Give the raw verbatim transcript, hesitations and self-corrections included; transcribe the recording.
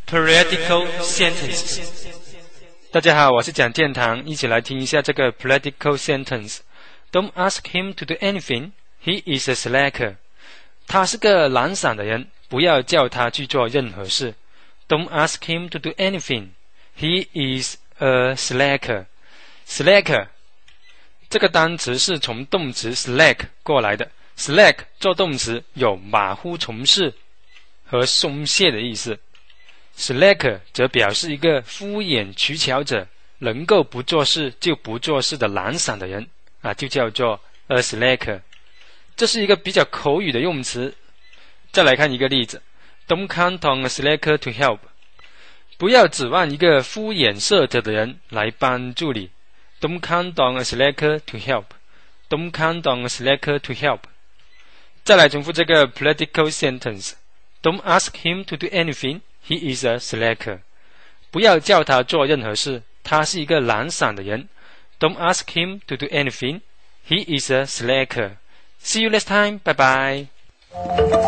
Political sentences。大家好，我是蒋建堂，一起来听一下这个 political sentence。Don't ask him to do anything. He is a slacker. 他是个懒散的人，不要叫他去做任何事。Don't ask him to do anything. He is a slacker. Slacker 这个单词是从动词 slack 过来的。slack 做动词有马虎从事和松懈的意思。Slacker 则表示一个敷衍取巧者，能够不做事就不做事的懒散的人啊，就叫做 a slacker。这是一个比较口语的用词。再来看一个例子 ，Don't count on a slacker to help。不要指望一个敷衍塞责的人来帮助你。Don't count on a slacker to help. Don't count on a slacker to help. 再来重复这个 political sentence。Don't ask him to do anything.He is a slacker. 不要叫他做任何事，他是一个懒散的人。Don't ask him to do anything. He is a slacker. See you next time. Bye bye.